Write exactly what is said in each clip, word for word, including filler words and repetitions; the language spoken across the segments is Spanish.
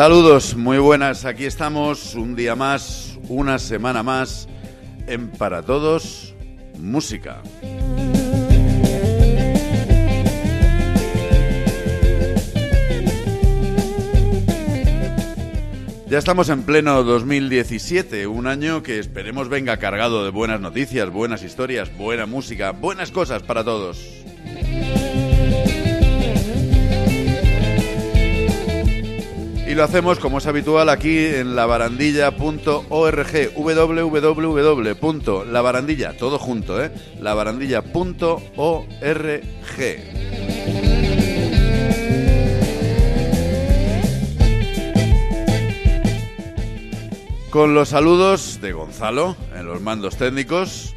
Saludos, muy buenas, aquí estamos un día más, una semana más en Para Todos Música. Ya estamos en pleno dos mil diecisiete, un año que esperemos venga cargado de buenas noticias, buenas historias, buena música, buenas cosas para todos. Y lo hacemos como es habitual aquí en labarandilla punto org, w w w punto labarandilla, todo junto, ¿eh? labarandilla punto org. Con los saludos de Gonzalo en los mandos técnicos.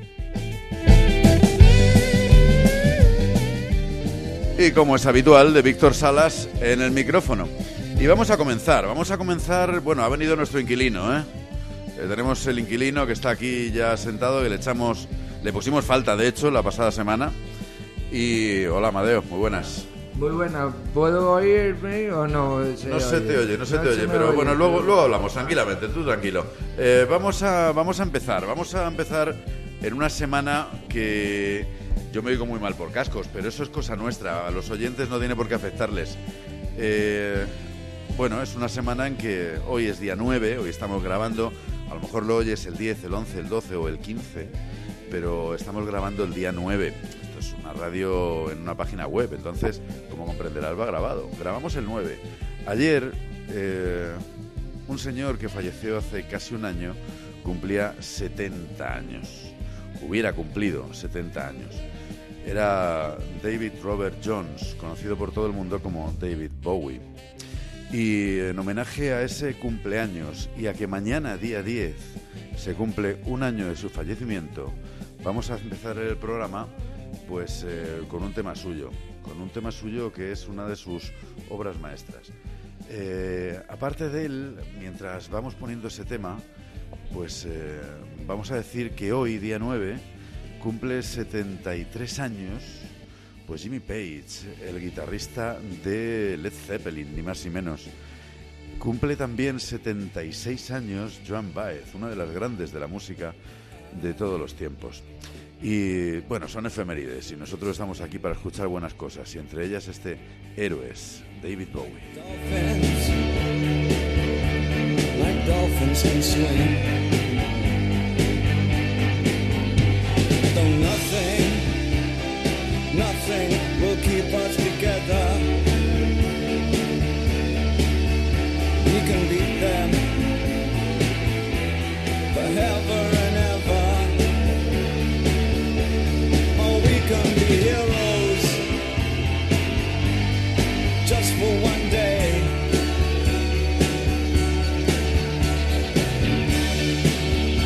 Y como es habitual, de Víctor Salas en el micrófono. Y vamos a comenzar, vamos a comenzar, bueno, ha venido nuestro inquilino, ¿eh? Eh, tenemos el inquilino que está aquí ya sentado, que le echamos, le pusimos falta, de hecho, la pasada semana. Y hola, Amadeo, muy buenas. Muy buena, ¿puedo oírme o no? Se no se oye? te oye, no se no te se oye, me pero oye, bueno, luego, pero... luego hablamos, tranquilamente, tú tranquilo. Eh, vamos a, vamos a empezar, vamos a empezar en una semana que yo me oigo muy mal por cascos, pero eso es cosa nuestra, a los oyentes no tiene por qué afectarles. Eh... Bueno, es una semana en que hoy es día nueve, hoy estamos grabando, a lo mejor lo oyes el diez, el once, el doce o el quince, pero estamos grabando el día nueve. Esto es una radio en una página web, entonces, como comprenderás, va grabado. Grabamos el nueve. Ayer, eh, un señor que falleció hace casi un año cumplía setenta años. Hubiera cumplido setenta años. Era David Robert Jones, conocido por todo el mundo como David Bowie. Y en homenaje a ese cumpleaños y a que mañana, día diez, se cumple un año de su fallecimiento, vamos a empezar el programa pues eh, con un tema suyo, con un tema suyo que es una de sus obras maestras. Eh, aparte de él, mientras vamos poniendo ese tema, pues eh, vamos a decir que hoy, día nueve, cumple setenta y tres años... Pues Jimmy Page, el guitarrista de Led Zeppelin, ni más ni menos. Cumple también setenta y seis años Joan Baez, una de las grandes de la música de todos los tiempos. Y bueno, son efemérides y nosotros estamos aquí para escuchar buenas cosas, y entre ellas este Héroes, David Bowie. Dolphins, like dolphins can swim. Though nothing Nothing will keep us together. We can beat them forever and ever. Oh, we can be heroes just for one day.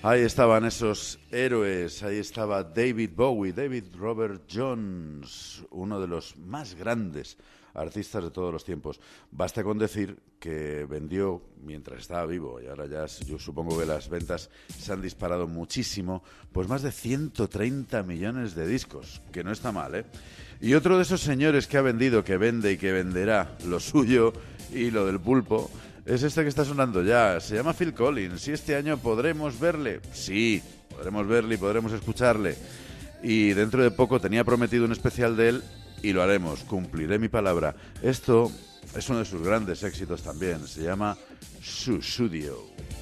Ahí estaban esos héroes, ahí estaba David Bowie, David Robert Jones, uno de los más grandes artistas de todos los tiempos. Basta con decir que vendió mientras estaba vivo, y ahora ya yo supongo que las ventas se han disparado muchísimo, pues más de ciento treinta millones de discos, que no está mal, ¿eh? Y otro de esos señores que ha vendido, que vende y que venderá lo suyo y lo del pulpo, es este que está sonando ya. Se llama Phil Collins. ¿Y este año podremos verle? Sí, podremos verle y podremos escucharle. Y dentro de poco tenía prometido un especial de él y lo haremos. Cumpliré mi palabra. Esto es uno de sus grandes éxitos también. Se llama Sussudio.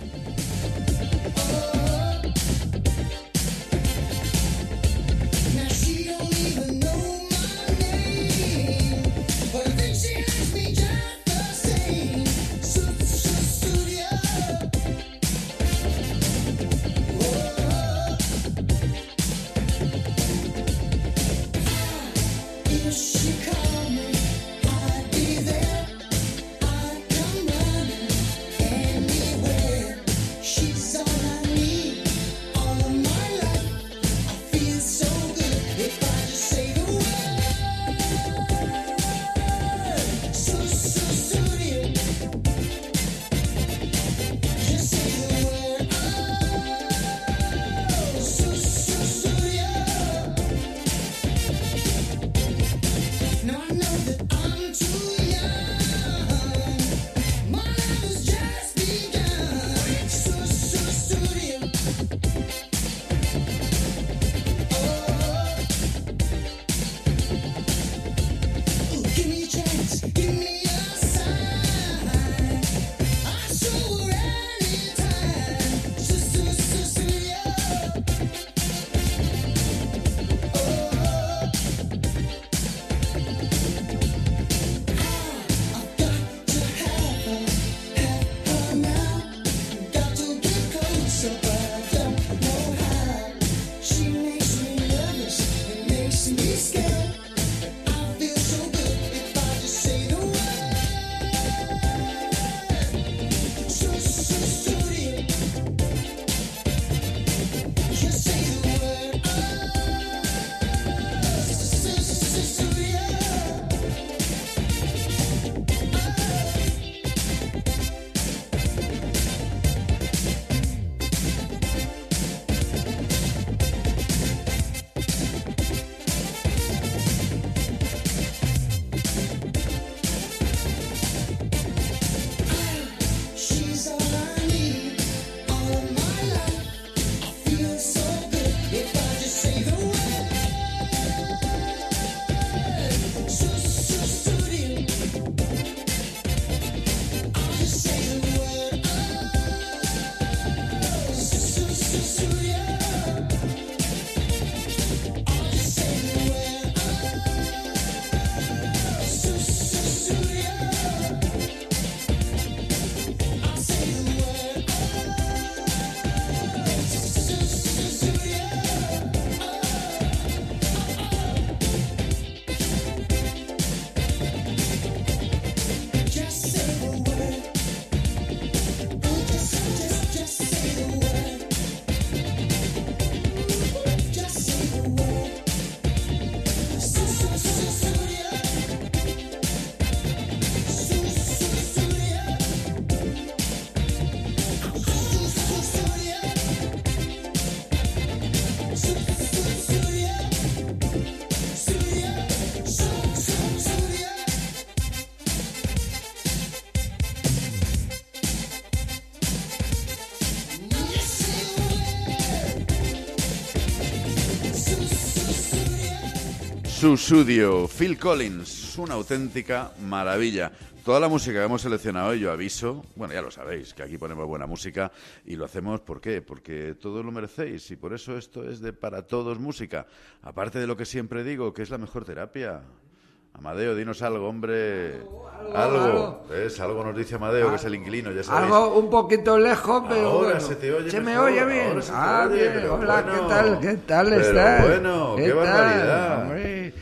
Sussudio, Phil Collins, una auténtica maravilla. Toda la música que hemos seleccionado, yo aviso, bueno, ya lo sabéis, que aquí ponemos buena música y lo hacemos, ¿por qué? Porque todos lo merecéis y por eso esto es de para todos música. Aparte de lo que siempre digo, que es la mejor terapia. Amadeo, dinos algo, hombre. Algo, algo. algo. ¿Ves? Algo nos dice Amadeo, que es el inquilino, ya sabéis. Algo un poquito lejos, pero ahora bueno. se te oye ¿Se mejor, me oye bien? Se ah, oye, bien. Hola, bueno, ¿qué tal? ¿Qué tal pero estás? bueno, qué, qué barbaridad. Hombre,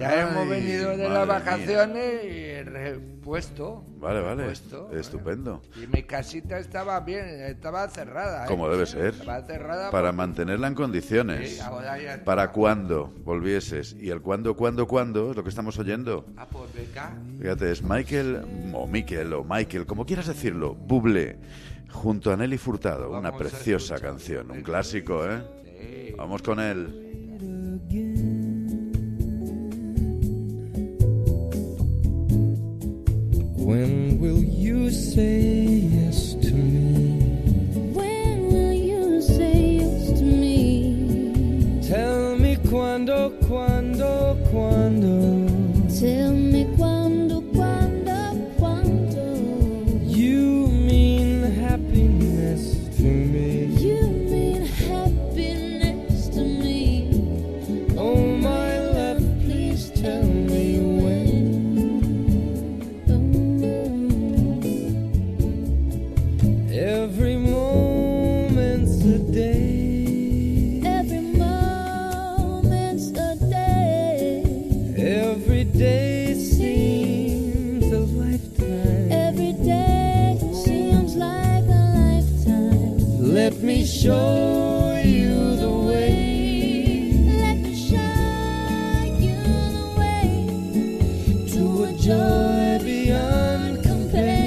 Ya Ay, hemos venido de madre las mía. vacaciones y repuesto. Vale, vale. repuesto, Estupendo. Y mi casita estaba bien, estaba cerrada. ¿eh? Como debe ser. Estaba cerrada Para porque- mantenerla en condiciones. Sí, ahora ya está. Para cuando volvieses. Y el cuándo, cuándo, cuándo es lo que estamos oyendo. Ah, pues venga. Fíjate, es Michael, o Michael, o Michael, como quieras decirlo, Bublé, junto a Nelly Furtado. Una Vamos a preciosa escuchar. canción, un clásico, ¿eh? Sí. Vamos con él. When will you say yes to me? When will you say yes to me? Tell me cuando, cuando, cuando Tell me cuando, cuando, cuando you mean happiness to me. you mean happiness to me. Oh my love, please tell me when. Every moment's a day. Every moment's a day. Every day seems a lifetime. Every day seems like a lifetime. Let me show you the way Let me show you the way to a joy beyond compare.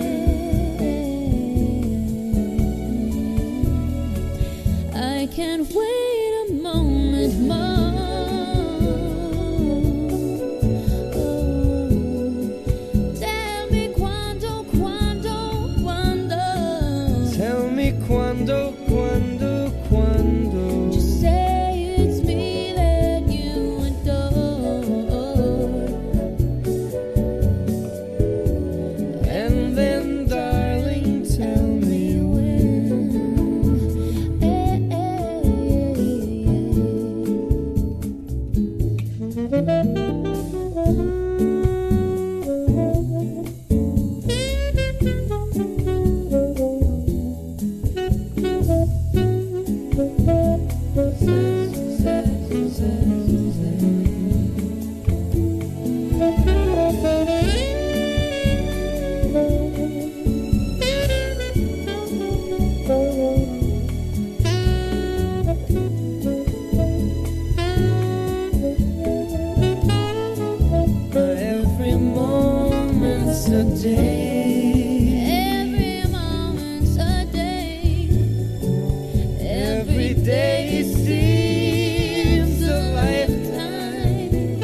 I can't wait a moment more. Tell me quando, quando, quando. Tell me cuando, cuando, cuando Just say it's me that you adore. and then darling tell me when. Eh, Every moment's a day. Every moment's a day. Every day seems a lifetime.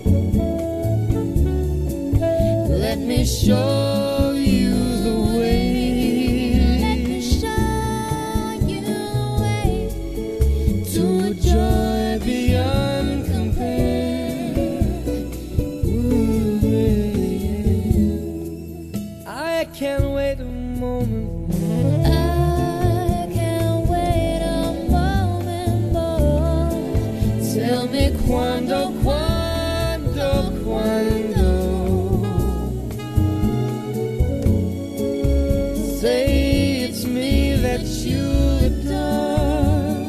Let me show you the Let me way show you the way to a joy beyond compare. Ooh, yeah. I can't wait a moment more. I can't wait a moment more. Tell me cuando, cuando, cuando. Say it's me that you adore.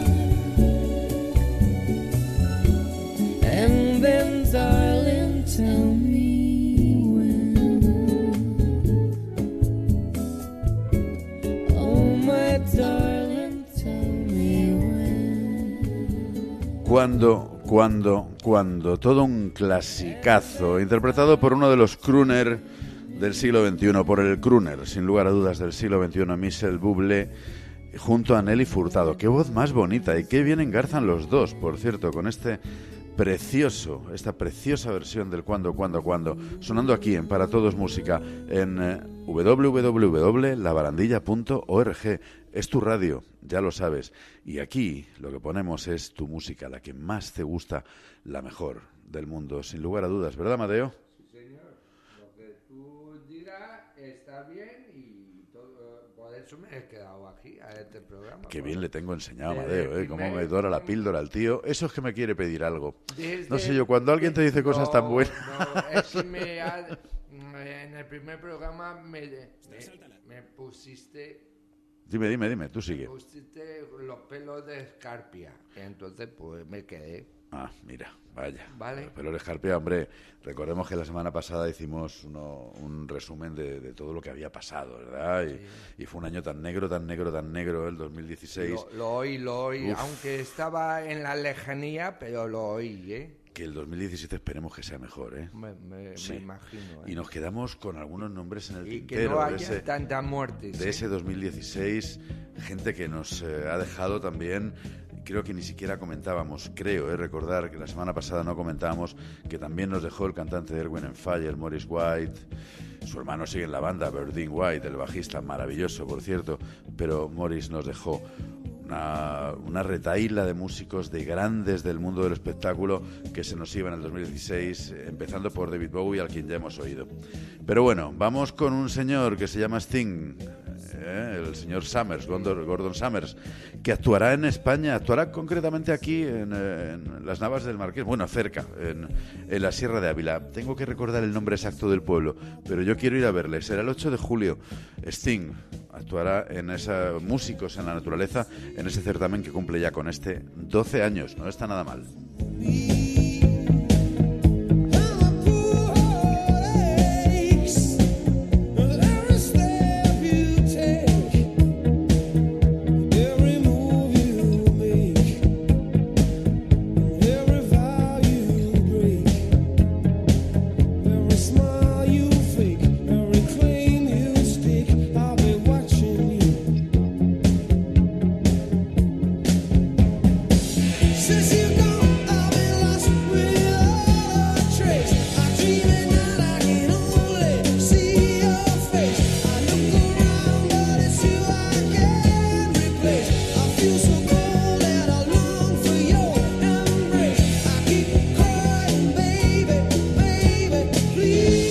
And then, darling, tell me when. Oh, my darling, tell me when. Cuando, cuando, cuando. Todo un clasicazo, interpretado por uno de los crooner del siglo veintiuno, por el crooner, sin lugar a dudas, del siglo veintiuno, Michel Bublé, junto a Nelly Furtado. Qué voz más bonita y qué bien engarzan los dos, por cierto, con este precioso, esta preciosa versión del Cuando, Cuando, Cuando, sonando aquí en Para Todos Música, en eh, doble u doble u doble u punto la barandilla punto org. Es tu radio, ya lo sabes. Y aquí lo que ponemos es tu música, la que más te gusta, la mejor del mundo, sin lugar a dudas, ¿verdad, Mateo? Señor, lo que tú dirás está bien y todo, por eso me he quedado aquí a este programa. Qué Por- bien le tengo enseñado a Desde Mateo, ¿eh? el Cómo primer- me dora la píldora el tío. Eso es que me quiere pedir algo. Desde- No sé yo, cuando alguien te dice cosas tan No, buenas... no, es que me ha- en el primer programa me, me, me pusiste, Dime, dime, dime, tú sigue. pusiste los pelos de escarpia. Entonces, pues me quedé. Ah, mira, vaya. Vale. Pero el Escarpia, hombre, recordemos que la semana pasada hicimos uno, un resumen de, de todo lo que había pasado, ¿verdad? Y, Sí. y fue un año tan negro, tan negro, tan negro el dos mil dieciséis. Lo, lo oí, lo oí, Uf. aunque estaba en la lejanía, pero lo oí, ¿eh? Que el dos mil diecisiete esperemos que sea mejor, ¿eh? Me, me- Sí. me imagino. ¿eh? Y nos quedamos con algunos nombres en el Y que tintero no de haya ese, tantas muertes. de ¿eh? ese dos mil dieciséis, gente que nos eh, ha dejado también, creo que ni siquiera comentábamos, creo, eh, recordar que la semana pasada no comentábamos que también nos dejó el cantante de Erwin and Fire, Morris White. Su hermano sigue en la banda, Berdine White, el bajista, maravilloso, por cierto, pero Morris nos dejó una, una retahíla de músicos de grandes del mundo del espectáculo que se nos iban en el dos mil dieciséis, empezando por David Bowie, al quien ya hemos oído. Pero bueno, vamos con un señor que se llama Sting, eh, el señor Summers, Gordon, Gordon Summers, que actuará en España, actuará concretamente aquí en, eh, en las Navas del Marqués, bueno, cerca, en, en la Sierra de Ávila. Tengo que recordar el nombre exacto del pueblo, pero yo quiero ir a verle. Será el ocho de julio. Sting actuará en esa Músicos en la Naturaleza, en ese certamen que cumple ya con este doce años. No está nada mal. Since you gone, I've been lost without a trace. I'm dreaming that I can only see your face. I look around, but it's you I can't replace. I feel so cold and I long for your embrace. I keep crying, baby, baby, please.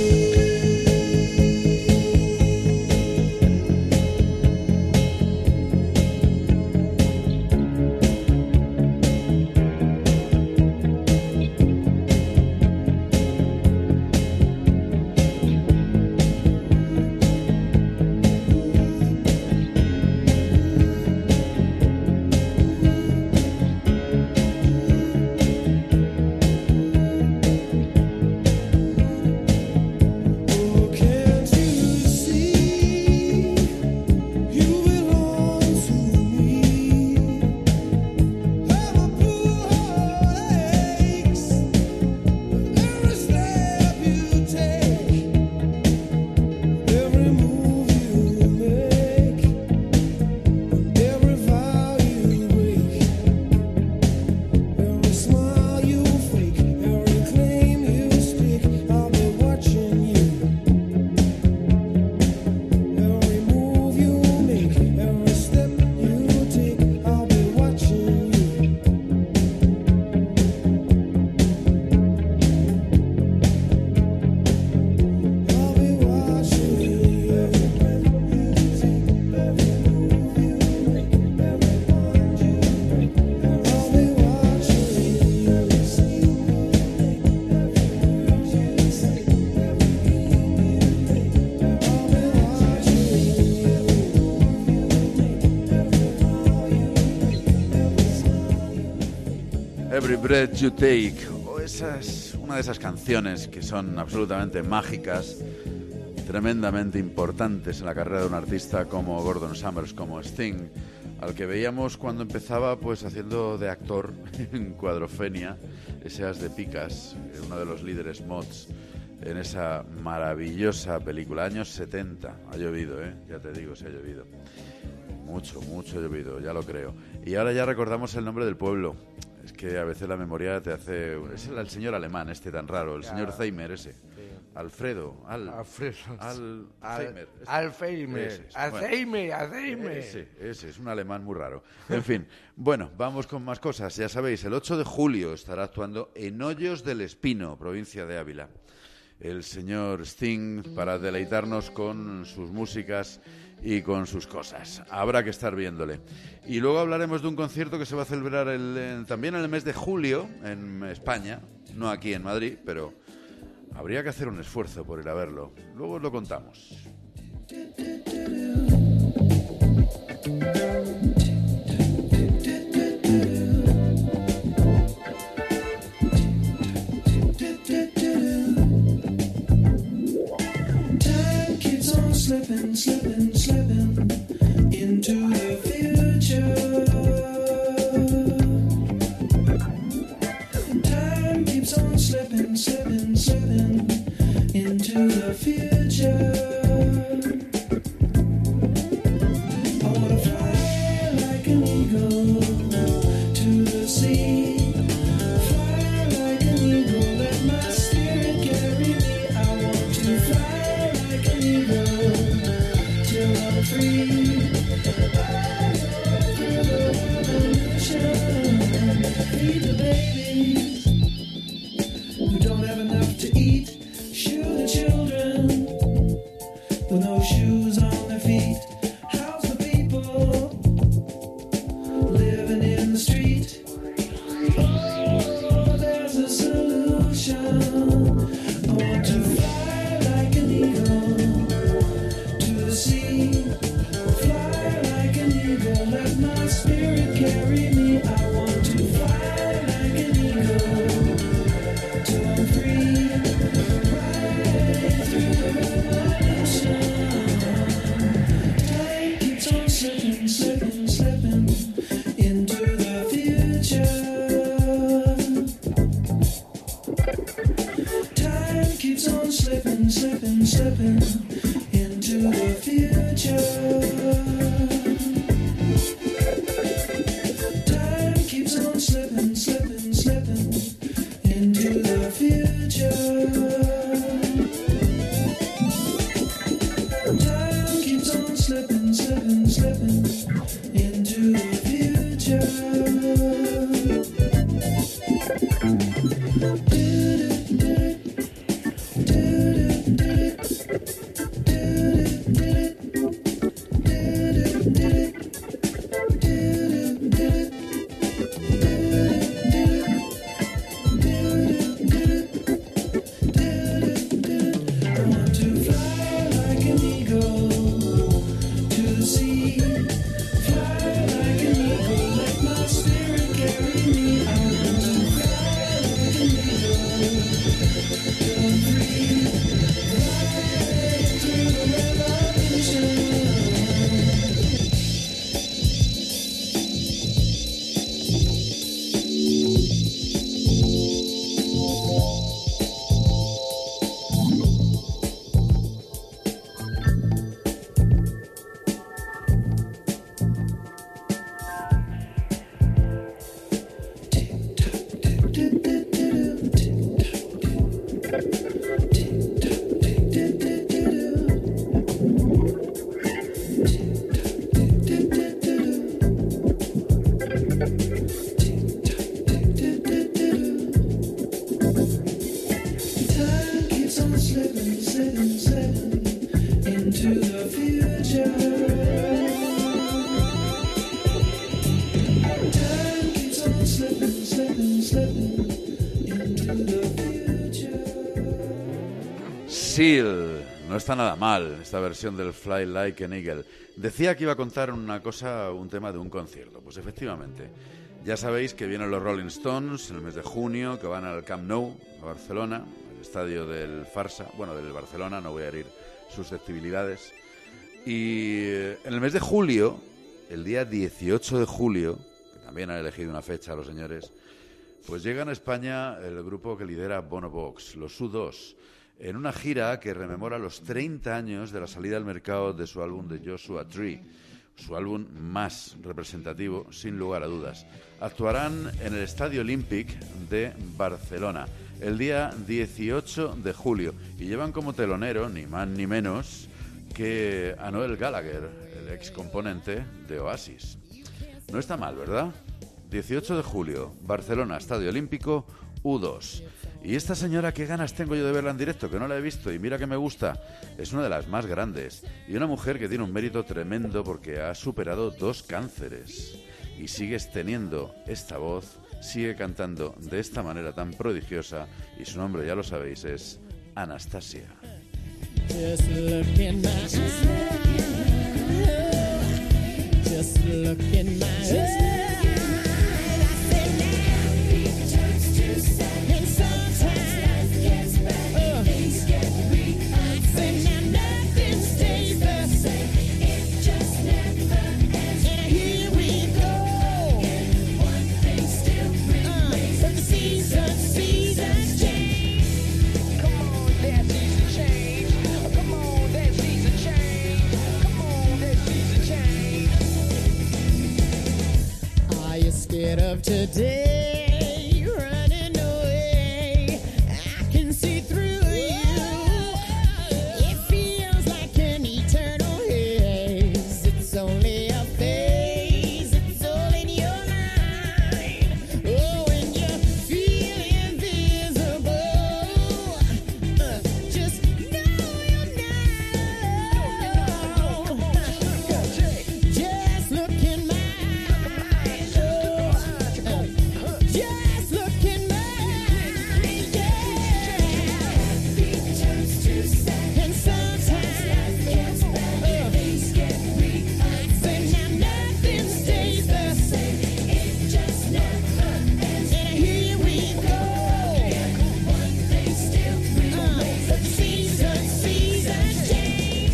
Oh, can't you see you belong to me? How my poor heart aches with every step you take, every move you make, every vow you break, every smile you fake, every claim you stick. I'll be watching you. Every move you make, every step you take, I'll be watching you. I'll be watching you. Every breath you take, every move you make, every bond you break, I'll be watching you. Every scene you make, every word you say, every game you play, I'll be watching you. Every move you make, every vow you break, every smile you Every Breath You Take, o esa es una de esas canciones que son absolutamente mágicas, tremendamente importantes en la carrera de un artista como Gordon Summers, como Sting, al que veíamos cuando empezaba pues haciendo de actor en Cuadrofenia, ese as de picas, eh, uno de los líderes mods en esa maravillosa película, años setenta. Ha llovido, ¿eh? Ya te digo, se ha llovido. Mucho, mucho ha llovido, ya lo creo. Y ahora ya recordamos el nombre del pueblo. Es que a veces la memoria te hace... Es el, el señor alemán este tan raro, el señor Zeimer ese. Alfredo, Al... Alfredo. Al... Al- Zeimer, ese. Alzheimer, Ese es, Alzheimer, Alzheimer. Ese, ese, es un alemán muy raro. En fin, bueno, vamos con más cosas. Ya sabéis, el ocho de julio estará actuando en Hoyos del Espino, provincia de Ávila, el señor Sting, para deleitarnos con sus músicas y con sus cosas. Habrá que estar viéndole. Y luego hablaremos de un concierto que se va a celebrar el, en- también en el mes de julio en España, no aquí en Madrid, pero habría que hacer un esfuerzo por ir a verlo. Luego os lo contamos. keeps on slipping, slipping, slipping into the future. I wanna fly like an eagle to the sea. Fly like an eagle, let my spirit carry me. I want to fly like an eagle till I'm free. Feed the babies who don't have enough to eat. Shoe the children with no shoes on their feet. House the people living in the street. Oh, there's a solution. I want to fly like an eagle to the sea. Fly like an eagle, let my spirit carry me. I want to fly like an eagle till I'm free. Right through the revolution. Time keeps on slipping, slipping, slipping into the future. Time keeps on slipping, slipping, slipping into the future. Time keeps on slipping, slipping, slipping into the future. Time keeps on slipping, slipping, slipping into the future. I want to fly like an eagle to the sea. Fly like an eagle, let my spirit carry me. I want to fly like an eagle till I'm free. Right through the revolution. Time keeps on slipping, slipping, slipping into the future. Time keeps on slipping, slipping, slipping into the future. Seal, no está nada mal esta versión del Fly Like an Eagle. Decía que iba a contar una cosa, un tema de un concierto. Pues efectivamente, ya sabéis que vienen los Rolling Stones en el mes de junio, que van al Camp Nou, a Barcelona, el estadio del Farsa, bueno, del Barcelona, no voy a herir susceptibilidades. Y eh, en el mes de julio, el día dieciocho de julio, que también han elegido una fecha los señores, pues llegan a España el grupo que lidera Bono Vox, los U dos, en una gira que rememora los treinta años de la salida al mercado de su álbum The Joshua Tree, su álbum más representativo, sin lugar a dudas. Actuarán en el Estadio Olímpic de Barcelona el día dieciocho de julio y llevan como telonero, ni más ni menos, que a Noel Gallagher, el ex componente de Oasis. No está mal, ¿verdad? dieciocho de julio, Barcelona, Estadio Olímpico, U dos. Y esta señora, qué ganas tengo yo de verla en directo, que no la he visto y mira que me gusta. Es una de las más grandes y una mujer que tiene un mérito tremendo porque ha superado dos cánceres y sigues teniendo esta voz, sigue cantando de esta manera tan prodigiosa y su nombre, ya lo sabéis, es Anastasia. Just look in my eyes. Just look in my eyes. Seasons, seasons. of today, running away. I can see through you. It feels like an eternal haze. It's only a phase. It's all in your mind. Oh, when you feel invisible, uh, just know you're not. Just look in my eyes. Oh, uh, just look in my eyes. Yeah. And sometimes uh, say now nothing stays the same. And here we go. Uh, season, season change.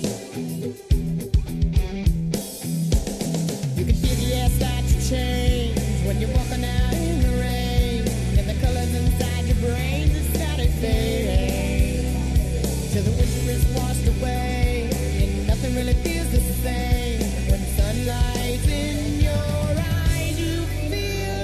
You can feel the air start to change when you're walking out in the rain, and the colors inside your brain just started fading till the winter is washed away, and nothing really feels the same. When sunlight's in your eyes, you feel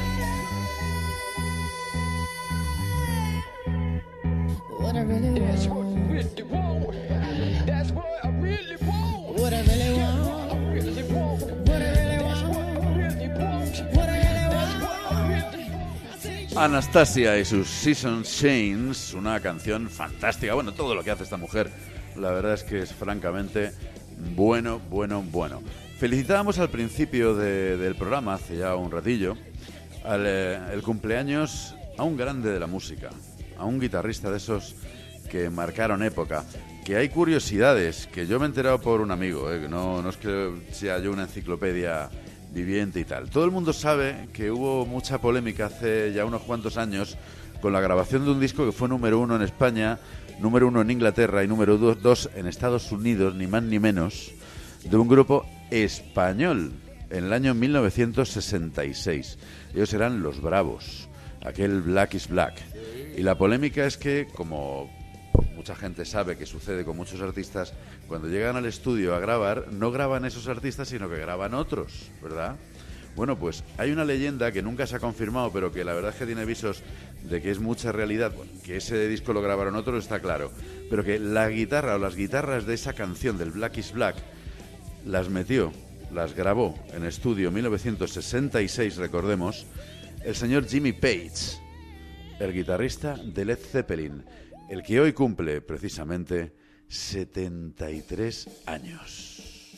alive. What I really That's what I want, really want. That's what I really want. what I really want, I really want. what I really That's want, what I really want. what I really That's want. what I really want. Anastasia y sus Season Chains, una canción fantástica. Bueno, todo lo que hace esta mujer, la verdad es que es francamente bueno, bueno, bueno. Felicitábamos al principio de- del programa, hace ya un ratillo, al, eh, el cumpleaños a un grande de la música, a un guitarrista de esos que marcaron época. Que hay curiosidades que yo me he enterado por un amigo, eh, que no, no es que sea yo una enciclopedia viviente y tal. Todo el mundo sabe que hubo mucha polémica hace ya unos cuantos años con la grabación de un disco que fue número uno en España, número uno en Inglaterra y número do- dos en Estados Unidos, ni más ni menos, de un grupo español en el año mil novecientos sesenta y seis. Ellos eran Los Bravos, aquel Black is Black. Y la polémica es que, como mucha gente sabe que sucede con muchos artistas, cuando llegan al estudio a grabar, no graban esos artistas, sino que graban otros, ¿verdad? Bueno, pues hay una leyenda que nunca se ha confirmado, pero que la verdad es que tiene visos de que es mucha realidad. Bueno, que ese disco lo grabaron otros, está claro. Pero que la guitarra o las guitarras de esa canción del Black is Black las metió, las grabó en estudio mil novecientos sesenta y seis, recordemos, el señor Jimmy Page, el guitarrista de Led Zeppelin, el que hoy cumple precisamente setenta y tres años.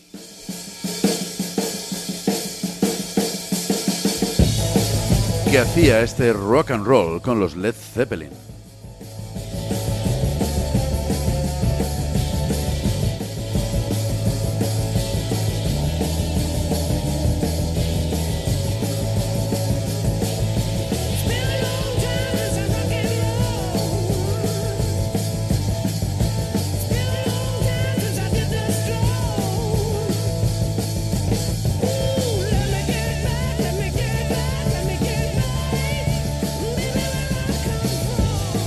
Que hacía este rock and roll con los Led Zeppelin. Let me get back, let me get back. Baby, where I come from.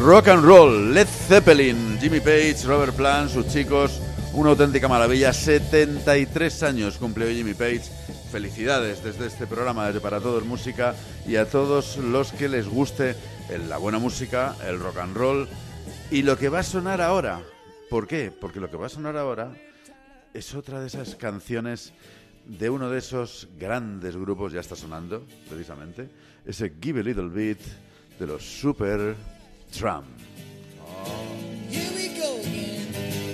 Rock and roll, Led Zeppelin, Jimmy Page, Robert Plant, sus chicos, una auténtica maravilla. setenta y tres años cumplió Jimmy Page. Felicidades desde este programa, desde Para Todos Música, y a todos los que les guste el- la buena música, el rock and roll y lo que va a sonar ahora. ¿Por qué? Porque lo que va a sonar ahora es otra de esas canciones de uno de esos grandes grupos, ya está sonando, precisamente, ese Give a Little Bit de los Super Tramp. Here we go again.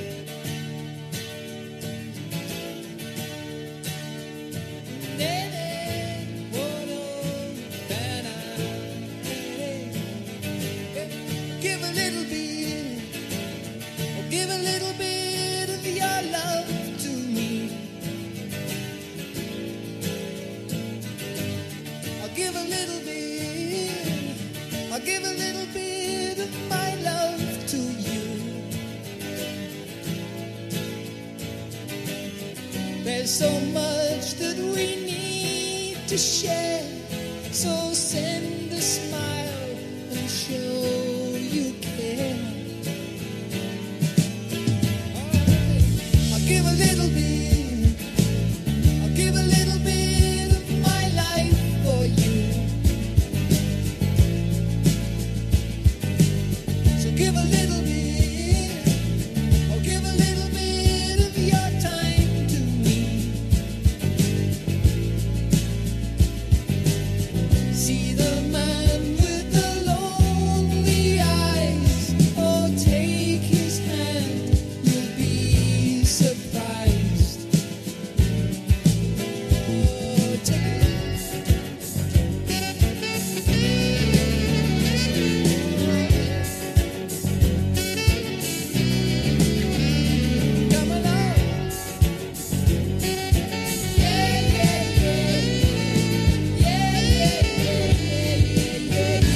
Give a little bit, oh, give a little bit of your love to me. I'll give a little bit, I'll give a little bit of my love to you. There's so much that we need to share, so send a smile and show you care. I'll give a little bit, I'll give a little bit of my life for you. So give a little bit, or give a little bit of your time to me. See the man with the lonely eyes, oh take his hand, you'll be surprised. Oh, take Come along. Yeah, yeah, yeah. Yeah, yeah, yeah, yeah, yeah,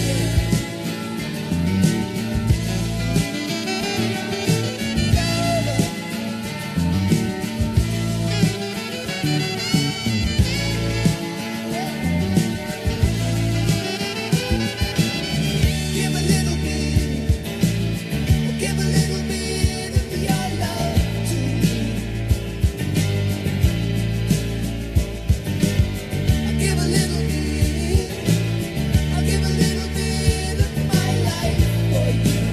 Give a little bit, oh, give a little bit of your love to me. I'll give a little bit, I'll give a little bit of my life for you.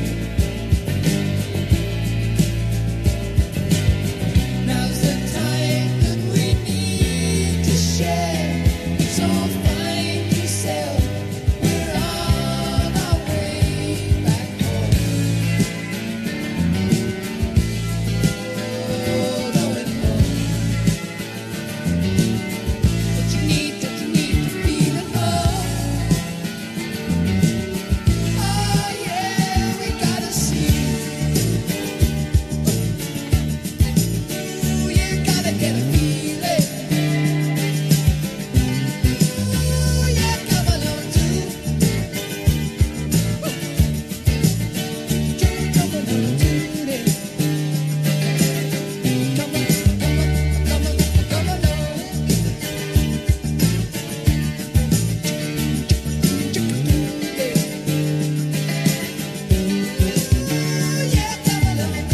Now's the time that we need to share, so find yourself, we're on our way back home. Oh, going home. But you need to, you need to feel at home. Oh yeah, we gotta see. Ooh, you gotta get a feeling. Ooh, yeah, come along too. Come along too, then. Come on, come on, come on, come along. Ooh, yeah, come along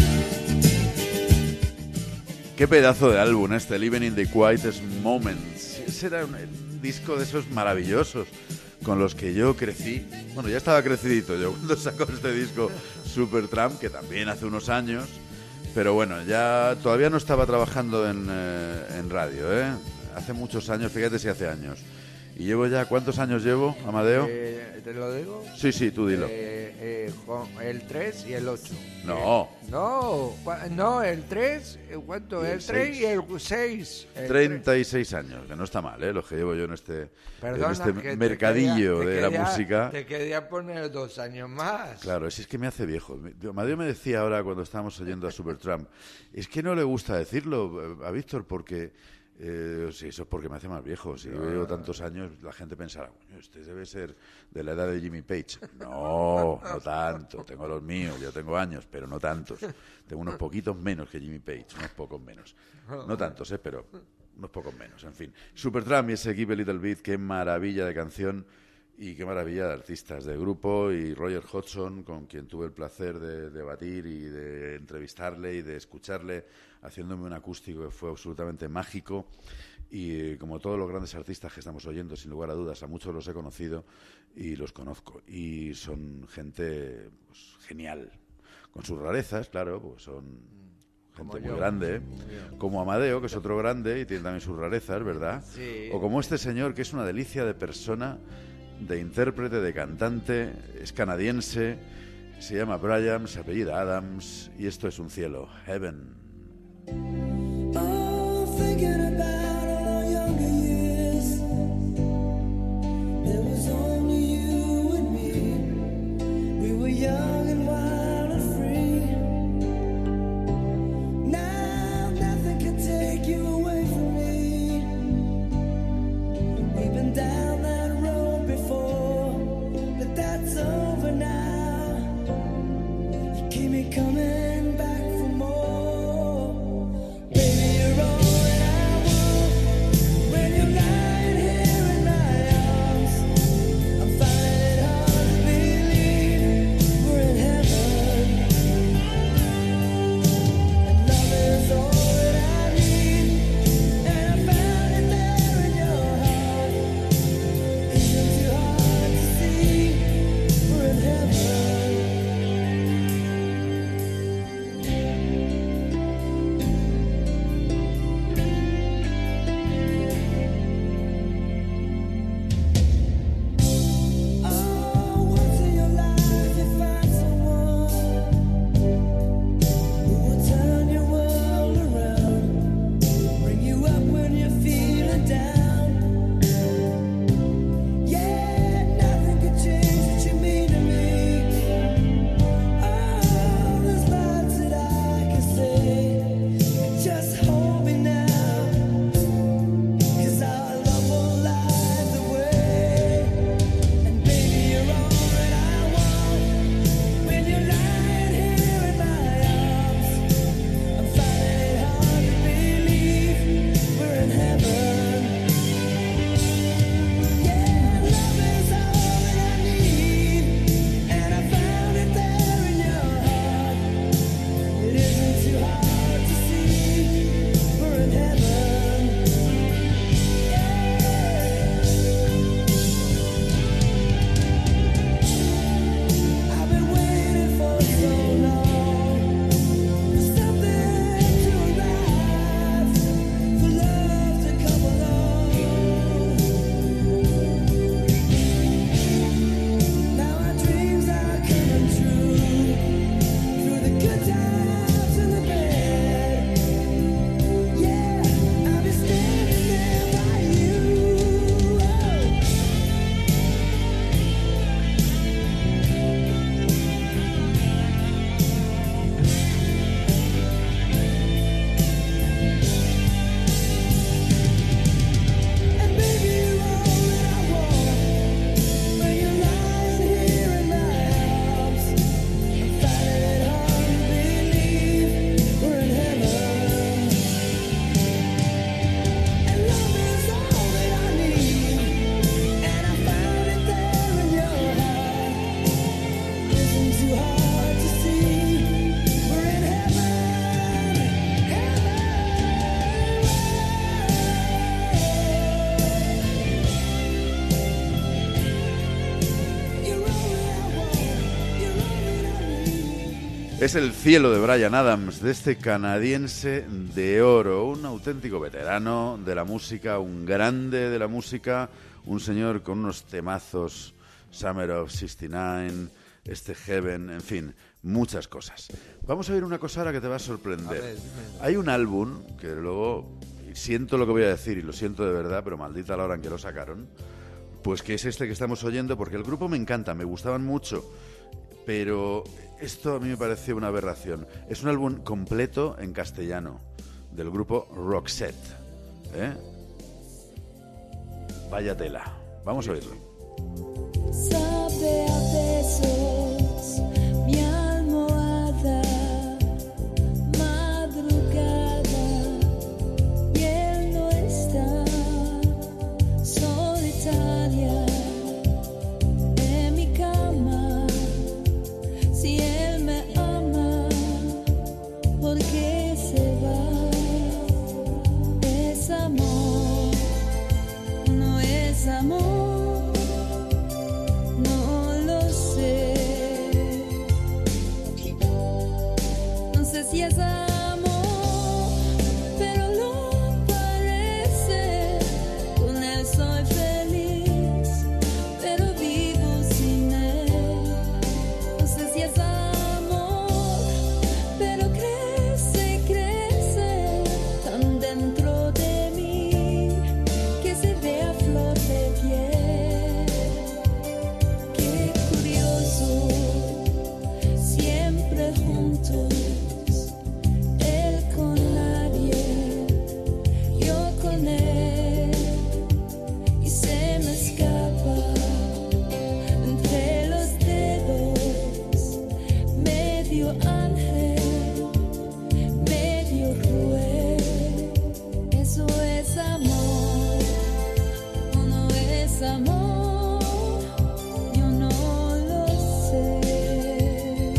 too. Qué pedazo de álbum este, Living in the Quietest Moments. Ese era un, un disco de esos maravillosos con los que yo crecí. Bueno, ya estaba crecidito yo cuando sacó este disco Supertramp, que también hace unos años. Pero bueno, ya todavía no estaba trabajando en, eh, en radio, ¿eh? Hace muchos años, fíjate si hace años. Y llevo ya, ¿cuántos años llevo, Amadeo? Eh, ¿Te lo digo? Sí, sí, tú dilo. Eh, eh, con el tres y el ocho. No. Eh, no, cua- no, el tres, eh, ¿cuánto? Y el El tres seis. y el seis. El treinta y seis años, que no está mal, ¿eh? Los que llevo yo en este, Perdona, en este que te mercadillo quería- te de la quería- música. Te quería poner dos años más. Claro, si es que me hace viejo. Amadeo me decía ahora cuando estábamos oyendo a Supertramp, es que no le gusta decirlo a Víctor porque Eh, sí, eso es porque me hace más viejo. Si yo llevo tantos años, la gente pensará, coño, este debe ser de la edad de Jimmy Page. No, no tanto. Tengo los míos, yo tengo años, pero no tantos. Tengo unos poquitos menos que Jimmy Page, unos pocos menos. No tantos, ¿eh? Pero unos pocos menos, en fin. Supertramp y ese Give a Little Bit, qué maravilla de canción. Y qué maravilla de artistas de grupo, y Roger Hodgson, con quien tuve el placer de debatir y de entrevistarle y de escucharle, haciéndome un acústico que fue absolutamente mágico. Y como todos los grandes artistas que estamos oyendo, sin lugar a dudas, a muchos los he conocido y los conozco. Y son gente pues, genial, con sus rarezas, claro, pues son gente Como muy yo. grande, ¿eh? Yo. Como Amadeo, que es otro grande y tiene también sus rarezas, ¿verdad? Sí. O como este señor, que es una delicia de persona, de intérprete, de cantante, es canadiense, se llama Brian, se apellida Adams, y esto es un cielo, Heaven. Oh, thinking about all our younger years, there was only you and me. We were young and wild and free. Now nothing can take you away from me. We've been down that road before, but that's over now. You keep me coming back for more. Baby, you're all that I want. When you're lying here in my arms, I'm finding it hard to believe we're in heaven. And love is all that I need, and I found it there in your heart. Isn't too hard to see we're in heaven. Oh, once in your life you find someone who will turn your world around, bring you up when you're feeling down. Yeah, nothing can change what you mean to me. Oh, there's lots that I can say. Just hold me now, 'cause our love won't lie the way. And baby, you're all that I want. When you're lying here in my arms, I'm finding it hard to believe we're in heaven. Yeah, love is all that I need, and I found it there in your heart. It isn't too hard to see we're in heaven. I've been waiting for so long for something to arrive, for love to come along. Now our dreams are coming true, through the good times and the bad. Yeah, I'll be standing there by you. Oh. And baby, you're all that I want. When you're lying here in my arms, I'm finding it hard to believe we're in heaven. And love is all that I need, and I found it there in your heart. Isn't too hard to see we're in heaven. You're all that I want. You're all that I need. Es el cielo de Brian Adams, de este canadiense de oro, un auténtico veterano de la música, un grande de la música, un señor con unos temazos, Summer of sesenta y nueve, este Heaven, en fin, muchas cosas. Vamos a ver una cosa ahora que te va a sorprender. A ver, dime. Hay un álbum que luego, siento lo que voy a decir y lo siento de verdad, pero maldita la hora en que lo sacaron, pues que es este que estamos oyendo, porque el grupo me encanta, me gustaban mucho, pero esto a mí me parece una aberración. Es un álbum completo en castellano, del grupo Roxette, ¿eh? Vaya tela. Vamos a oírlo. Sabe a besos mi almohada, madrugada, y él no está, solitaria, amor, no lo sé. No sé si es amor, pero lo parece. Con él soy feliz, pero vivo sin él. No sé si es amor, pero crece y crece tan dentro de mí que se ve a flor de piel. Qué curioso, siempre juntos, él con nadie, yo con él, y se me escapa entre los dedos, medio ángel, medio cruel. Eso es amor, o no es amor, yo no lo sé.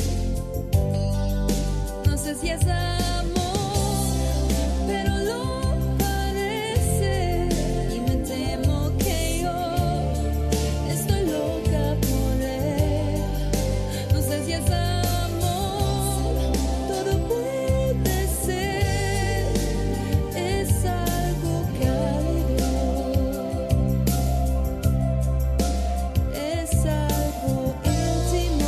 No sé si es amor, pero lo parece, y me temo que yo estoy loca por él. No sé si es amor, todo puede ser, es algo cálido, es algo íntimo.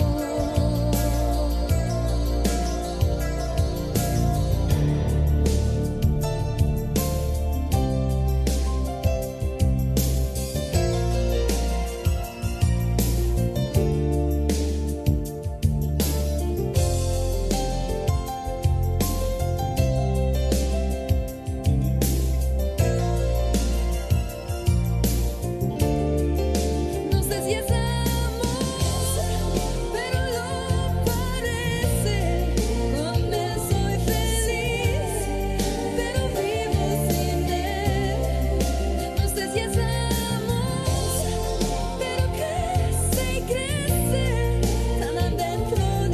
No sé si es amor, pero lo parece. Con él soy feliz, pero vivo sin él. No sé si es amor, pero crece y crece tan adentro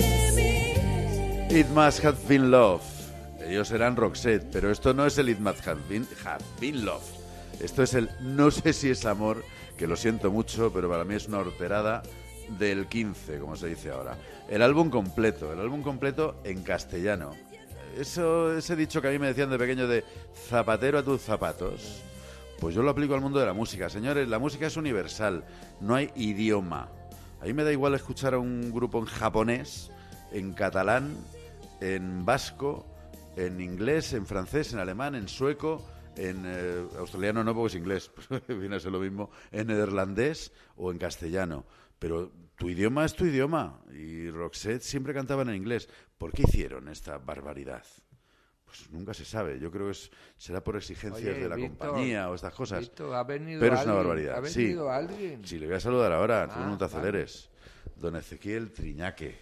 de mí. It Must Have Been Love. Ellos eran Roxette, pero esto no es el It Must Have Been, have been Love. Esto es el No sé si es amor, que lo siento mucho, pero para mí es una horterada del quince, como se dice ahora. El álbum completo, el álbum completo en castellano. Eso, ese dicho que a mí me decían de pequeño de zapatero a tus zapatos, pues yo lo aplico al mundo de la música. Señores, la música es universal, no hay idioma. A mí me da igual escuchar a un grupo en japonés, en catalán, en vasco, en inglés, en francés, en alemán, en sueco, en eh, australiano no, porque es inglés, viene a ser lo mismo, en neerlandés o en castellano. Pero tu idioma es tu idioma, y Roxette siempre cantaban en inglés. ¿Por qué hicieron esta barbaridad? Pues nunca se sabe. Yo creo que es, será por exigencias Oye, de la Víctor, compañía o estas cosas. Víctor, ¿ha venido Pero es una alguien? barbaridad. ¿Ha Sí. venido alguien? Sí, le voy a saludar ahora, tú Ah, no te aceleres. Don Ezequiel Triñaque.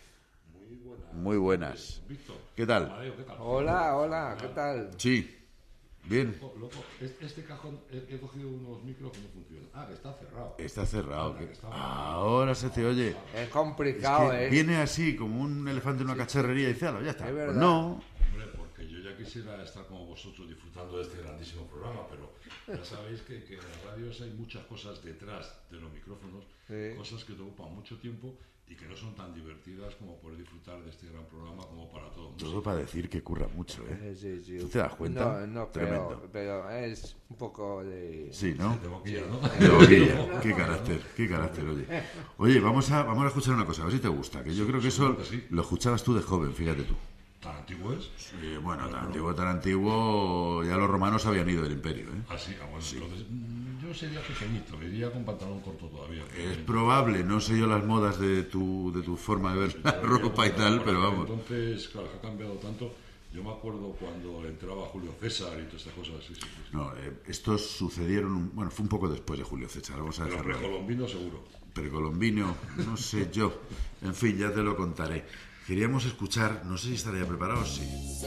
Muy buenas. ¿Qué tal? Amadeo, ¿qué tal? Hola, hola, ¿qué tal? Sí, bien. Loco, loco, este, este cajón he, he cogido unos micros que no funcionan. Ah, que está cerrado. Está cerrado. Anda, que- que está- Ahora se te oye. Es Es complicado, que ¿eh? viene así como un elefante en una cacharrería y dice, "Ala, ya está". Es Pues verdad. no. Hombre, porque yo ya quisiera estar como vosotros disfrutando de este grandísimo programa, pero ya sabéis que, que en las radios hay muchas cosas detrás de los micrófonos, Sí. cosas que te ocupan mucho tiempo y que no son tan divertidas como poder disfrutar de este gran programa como para todo el mundo. Todo para decir que curra mucho, ¿eh? Sí, sí, sí. ¿Tú te das cuenta? No, no Tremendo. creo, pero es un poco de... Sí, ¿no? De boquilla, ¿no? De boquilla. Qué carácter, qué carácter, oye. Oye, vamos a, vamos a escuchar una cosa, a ver si te gusta, que yo creo que eso seguro que sí. lo escuchabas tú de joven, fíjate tú. ¿Tan antiguo es? Sí, bueno, tan antiguo, tan antiguo, ya los romanos habían ido del imperio, ¿eh? Ah, sí, ah, bueno, entonces mm, yo sería pequeñito, iría con pantalón corto todavía. Es probable, no sé yo las modas de tu, de tu forma de ver la ropa y tal, pero vamos. Entonces, claro, ha cambiado tanto. Yo me acuerdo cuando entraba Julio César y todas estas cosas. Sí, sí, sí. No, eh, estos sucedieron, un- bueno, fue un poco después de Julio César, vamos a Pero dejarlo ahí. precolombino seguro. Precolombino, no sé yo. En fin, ya te lo contaré. Queríamos escuchar, no sé si estaría preparado, sí.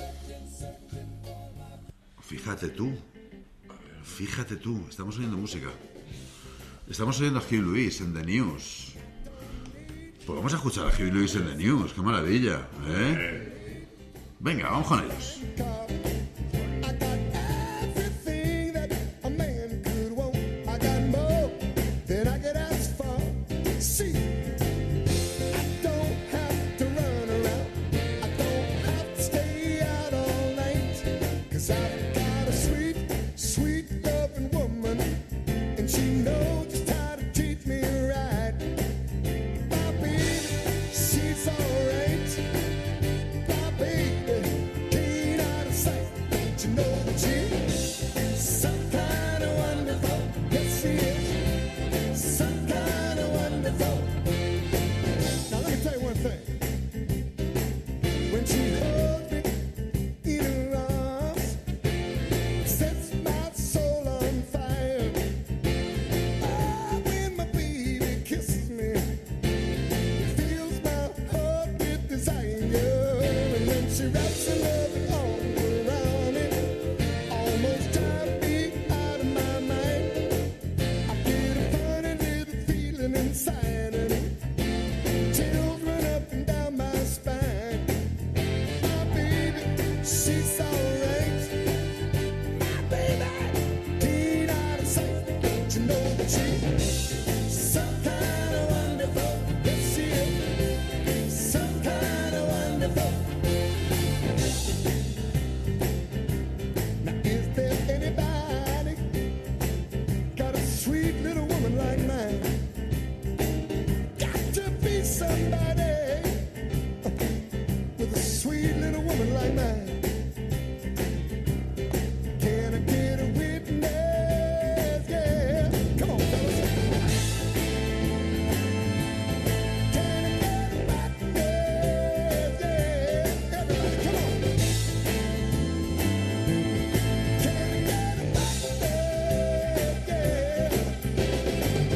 Fíjate tú, fíjate tú, estamos oyendo música. Estamos oyendo a Huey Lewis en The News. Pues vamos a escuchar a Huey Lewis en The News, qué maravilla, ¿eh? Venga, vamos con ellos. I got everything that a man could want. I got money. know that she's some kind of wonderful. Yes, she is some kind of wonderful. Now, is there anybody got a sweet little woman like mine? Got to be somebody with a sweet little woman like mine. Can I get a witness? Yeah. Come on, fellas. Can I get a witness? Yeah. Everybody, come on. Can I get a witness? Yeah.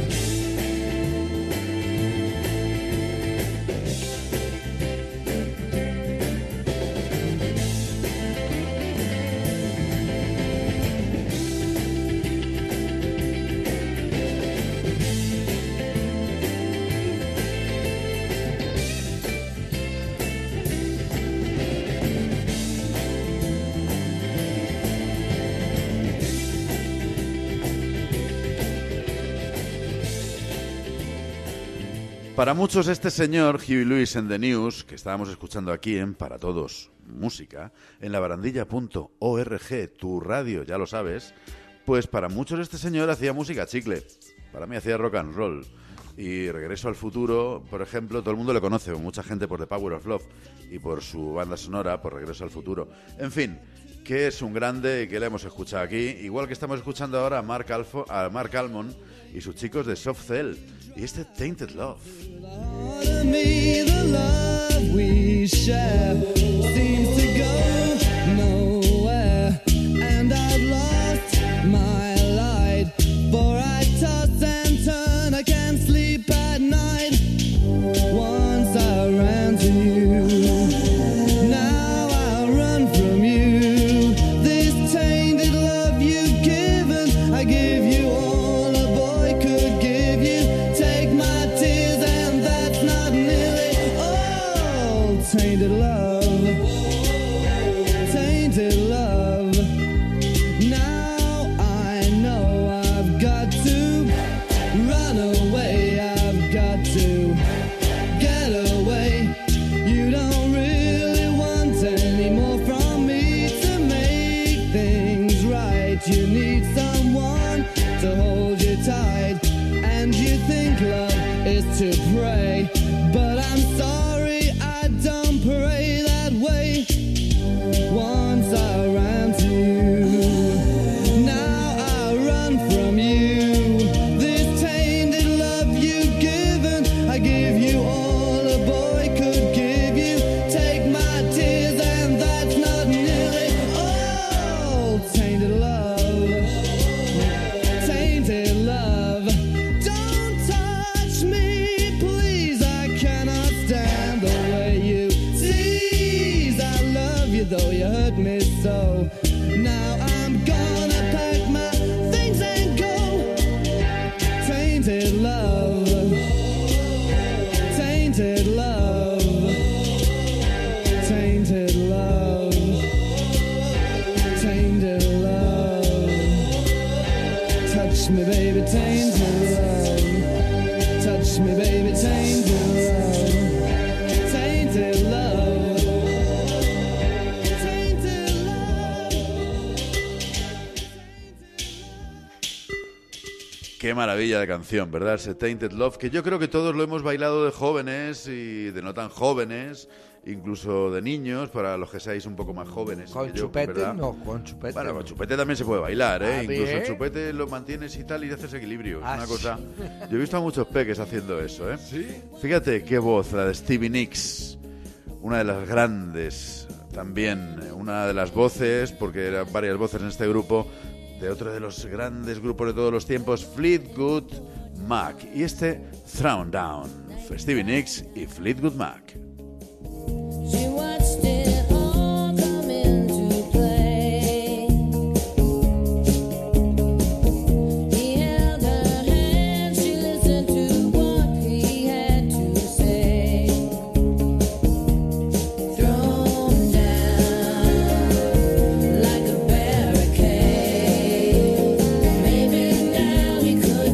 Para muchos este señor, Huey Lewis and the News, que estábamos escuchando aquí en Para Todos Música, en la barandilla punto org, tu radio, ya lo sabes, pues para muchos este señor hacía música chicle. Para mí hacía rock and roll. Y Regreso al Futuro, por ejemplo, todo el mundo le conoce, mucha gente por The Power of Love y por su banda sonora, por Regreso al Futuro. En fin, que es un grande y que le hemos escuchado aquí, igual que estamos escuchando ahora a Mark, Alfo, a Mark Almond y sus chicos de Soft Cell y este Tainted Love. To me, the love we share seems to go nowhere, and I've lost my light, for I toss and turn, I can't sleep at night. Once I ran to you, now I'll run from you. This tainted love you've given, I give you all a boy could give you. Take my tears and that's not nearly all. Tainted love, tainted love. Now I know I've got to run away, I've got to get away. You don't really want any more from me to make things right. You need someone to hold you tight, and you think love is to pray, but I'm sorry, I don't pray that way. Once I ran to you, now I run from you. This tainted love you've given, I give you all a boy could give you. Take my tears and that's not nearly all. Tainted love, tainted love. Don't touch me, please, I cannot stand the way you tease. I love you though you hurt me so. Now I'm gonna pack my things and go. Tainted love, tainted love, tainted love, tainted love. Touch me, baby, tainted love. Touch me, baby, tainted love. Tainted love. Tainted love. Qué maravilla de canción, ¿verdad? Ese Tainted Love, que yo creo que todos lo hemos bailado de jóvenes y de no tan jóvenes, incluso de niños, para los que seáis un poco más jóvenes. Con que yo, chupete, ¿verdad? no, con chupete. Bueno, con chupete también se puede bailar, ¿eh? Ah, Incluso bien. el chupete lo mantienes y tal y haces equilibrio. Es Ah, una sí. cosa... Yo he visto a muchos peques haciendo eso, ¿eh? ¿Sí? Fíjate qué voz, la de Stevie Nicks. Una de las grandes, también una de las voces, porque eran varias voces en este grupo, de otro de los grandes grupos de todos los tiempos, Fleetwood Mac. Y este, Thrown Down, Stevie Nicks y Fleetwood Mac. She watched it all come into play. He held her hand, she listened to what he had to say. Thrown down like a barricade. Maybe now he could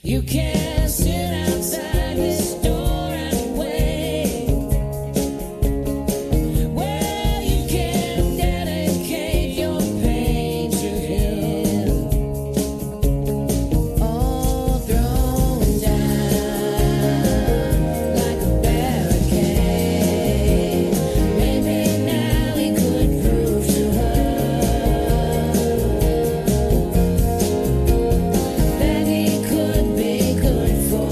You can sit outside his door and wait. Well, you can dedicate your pain to him. All thrown down like a barricade. Maybe now he could prove to her that he could be good for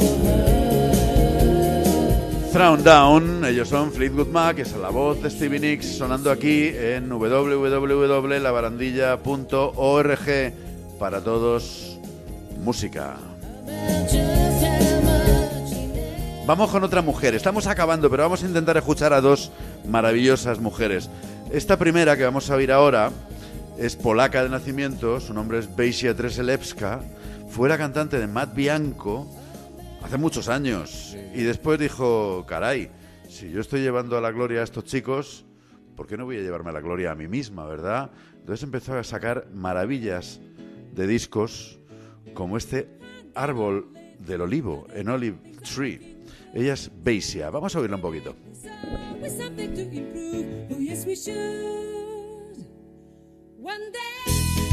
her. Thrown Down, ellos son Fleetwood Mac, esa es la voz de Stevie Nicks sonando aquí en w w w punto la barandilla punto org. Para todos, música. Just how much he meant. Vamos con otra mujer, estamos acabando, pero vamos a intentar escuchar a dos maravillosas mujeres. Esta primera que vamos a oír ahora es polaca de nacimiento, su nombre es Basia Treselewska, fue la cantante de Matt Bianco hace muchos años y después dijo, caray, si yo estoy llevando a la gloria a estos chicos, ¿por qué no voy a llevarme a la gloria a mí misma, verdad? Entonces empezó a sacar maravillas de discos como este Árbol del Olivo, en Olive Tree. Ella es Basia, vamos a oírla un poquito. With something to improve, oh yes we should. One day,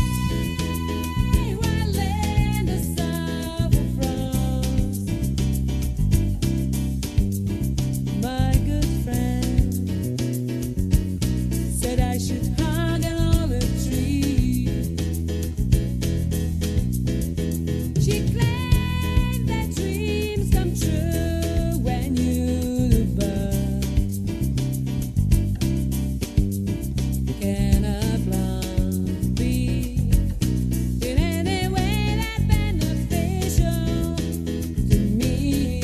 while in the south of France, my good friend said I should hug an olive tree. She claimed that dreams come true when you look back. Can a blonde be in any way that beneficial to me?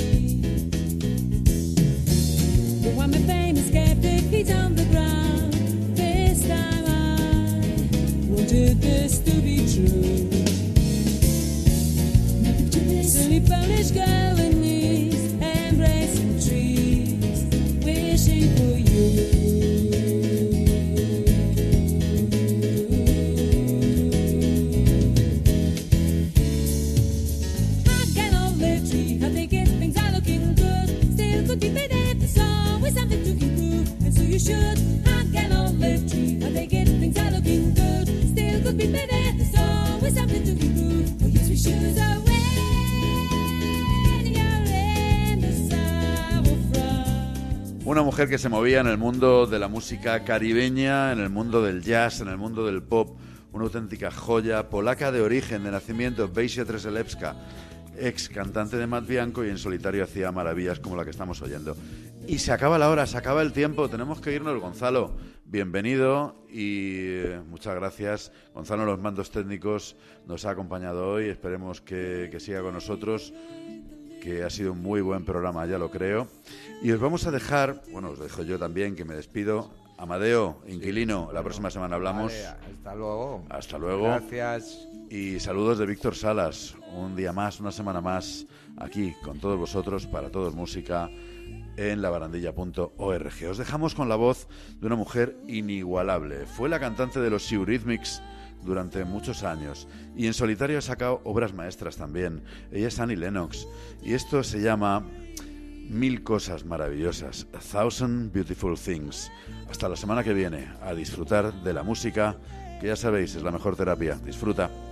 The one with famous skeptic feet on the ground. This time I wanted this to be true. Silly Polish girl in knees, embracing trees, wishing for you. Hug an olive tree, how they get things are looking good. Still could be better if the song with something to improve, and so you should hug an olive tree, how they get things are looking good. Still could be better if the song with something to improve. Oh yes, we should. So when you're in the south of France. Una mujer que se movía en el mundo de la música caribeña, en el mundo del jazz, en el mundo del pop, una auténtica joya, polaca de origen, de nacimiento, Basia Treselewska, ex cantante de Matt Bianco y en solitario hacía maravillas como la que estamos oyendo. Y se acaba la hora, se acaba el tiempo, tenemos que irnos. Gonzalo, bienvenido y eh, muchas gracias. Gonzalo en los mandos técnicos nos ha acompañado hoy, esperemos que, que siga con nosotros, que ha sido un muy buen programa, ya lo creo. Y os vamos a dejar, bueno, os dejo yo también, que me despido. Amadeo, inquilino, la próxima semana hablamos. Vale, hasta luego. Hasta luego. Gracias. Y saludos de Víctor Salas, un día más, una semana más, aquí con todos vosotros, para todos música, en la barandilla punto org. Os dejamos con la voz de una mujer inigualable. Fue la cantante de los Eurythmics durante muchos años y en solitario ha sacado obras maestras también. Ella es Annie Lennox y esto se llama Mil Cosas Maravillosas, A Thousand Beautiful Things. Hasta la semana que viene, a disfrutar de la música, que ya sabéis, es la mejor terapia. Disfruta.